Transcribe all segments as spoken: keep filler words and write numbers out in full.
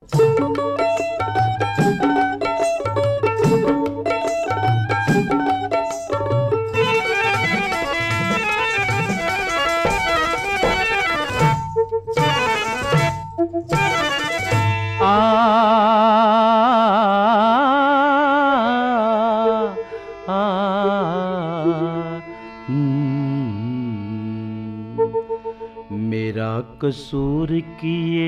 मेरा कसूर किए,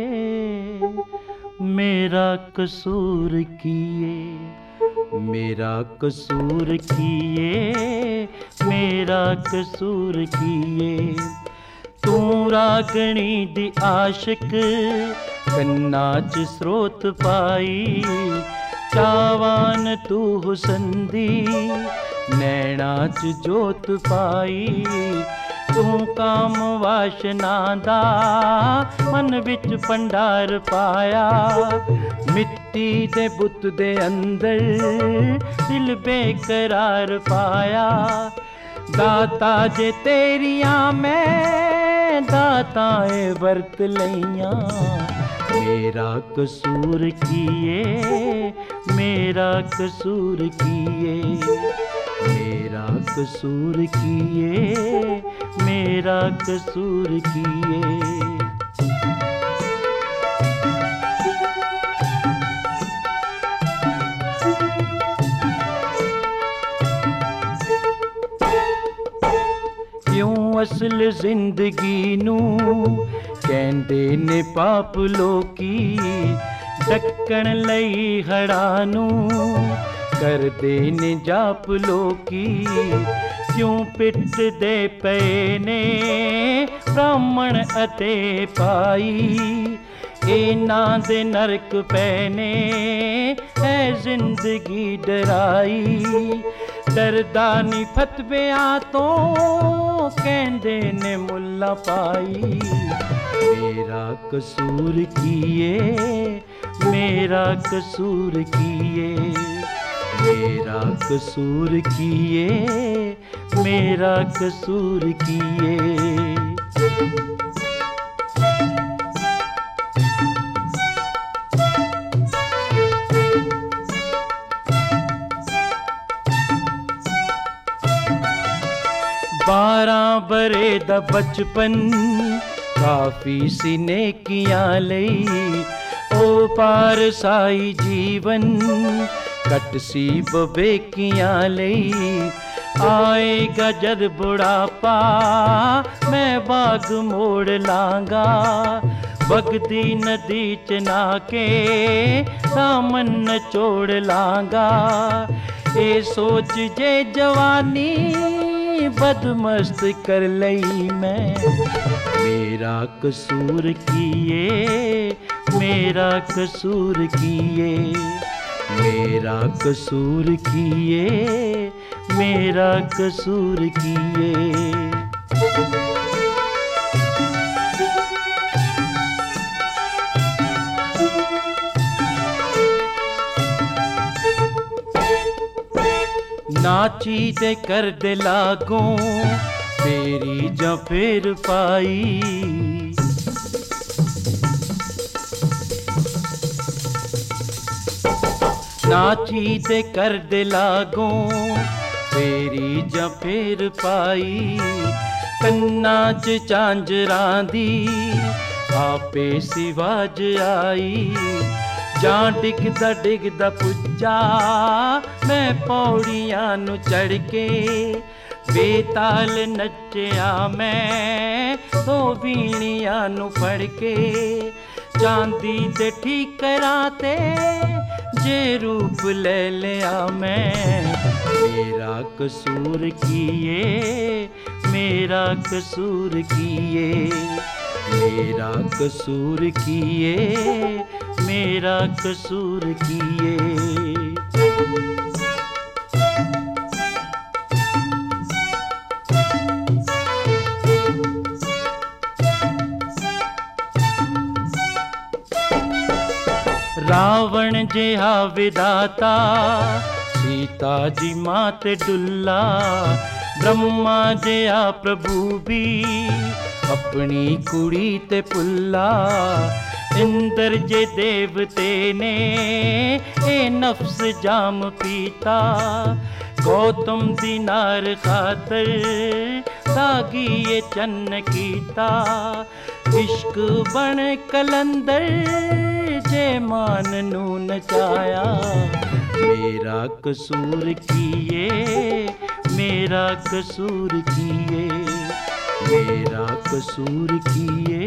मेरा कसूर किए, मेरा कसूर किए, मेरा कसूर किए। तू रागणी दी आशिक कन्ना च स्रोत पाई, चावान तू हुसन दी नैना च जोत पाई। तू काम वाशना दा मन विच भंडार पाया, मिट्टी दे बुत दे अंदर दिल बेकरार पाया। दाता जे तेरिया मैं दाताए वर्त लइया, मेरा कसूर किए, मेरा कसूर किए, मेरा कसूर किए, मेरा कसूर किए। क्यों असल जिंदगी नू कहंदे ने पाप लोकी, ढक्कन लई हड़ा नू करदे ने जाप लोकी। क्यों पिट दे पे ने ब्राह्मण अते पाई, इना दे नरक पैने है जिंदगी डराई। डरदा नी फतविया तो कहंदे ने मुल्ला पाई। मेरा कसूर किए, मेरा कसूर किए, मेरा कसूर किए, मेरा कसूर किए। बारह बरे दा बचपन काफी सी नेकियां लई, ओ पार साई जीवन कट सी बबेकियां लई। आएगा जद बुढ़ापा मैं बाग मोड़ लांगा, बगदी नदी च नाके दामन नचोड़ लांगा। ए सोच जे जवानी बदमस्त कर लई मैं, मेरा कसूर किए, मेरा कसूर किए, मेरा कसूर किए, मेरा कसूर किए। नाची दे कर दे लागों तेरी जा फिर पाई। नाची दे कर दे लागों तेरी जा फिर पाई। कन्ना च झांजरां दी आपे सिवाज आई। जां डिगदा डिगदा पुज्जा मैं पौड़ियां नु चढ़ के, बेताल नच्चिया मैं दो बीणियां नु फड़ के। चांदी दे ठीकरां ते जे रूप ले लिया मैं, मेरा कसूर किए, मेरा कसूर किए, मेरा कसूर किए, मेरा कसूर किए। रावण जिहा विधाता सीता जी मात डुल्ला, ब्रह्मा जिहा प्रभु भी अपनी कुड़ी ते पुल्ला। इंद्र जे देवते ने ए नफ्स जाम पीता, गौतम दिनार खातर सागी ये चन्न कीता। इश्क बन कलंदर जे मान नू नचाया, मेरा कसूर किए मेरा कसूर किए, मेरा कसूर किए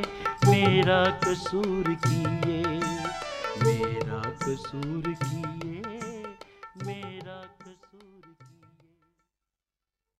मेरा कसूर किए, मेरा कसूर किए।